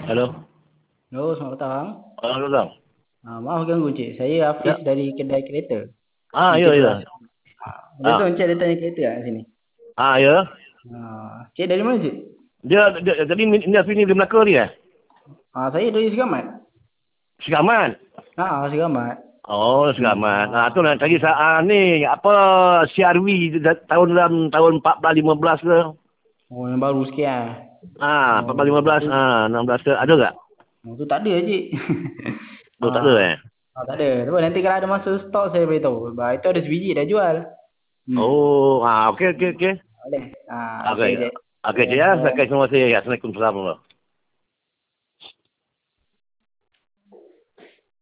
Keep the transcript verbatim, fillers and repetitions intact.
Halo. Halo, selamat petang. Halo, Bang. Ah, maaf ganggu, Cik. Saya Hafiz Ya. dari kedai kereta. Ah, ya, Mencari ya. langsung. Ah, boleh tahu Ah, Encik ada tanya kereta kat sini? ah, ya. Ah, Cik dari mana, Cik? Dia, dia jadi ni ni sini di Melaka ni eh? Ah, saya dari Segamat. Segaman. Ah, Segamat. Oh, Hmm. Segaman. Ah, tu nak cari Ah, sa ah, ni apa C R V da- tahun dalam tahun empat belas lima belas ke? oh, yang baru sikit ah. Ah, empat belas lima Oh, belas tu, ah, enam belas ke? Ada tak? oh, tu tak ada, Cik. Tu tak ada ah, eh? ah, tak ada. Tapi nanti kalau ada masa stok saya beritahu. Bah, itu ada sebiji dah jual. Hmm. Oh, ah, okey okey okey. Boleh. Ah, okey, Okey. Cik. Okey, Okay, ya. so, Okey, terima kasih. Assalamualaikum warahmatullahi wabarakatuh.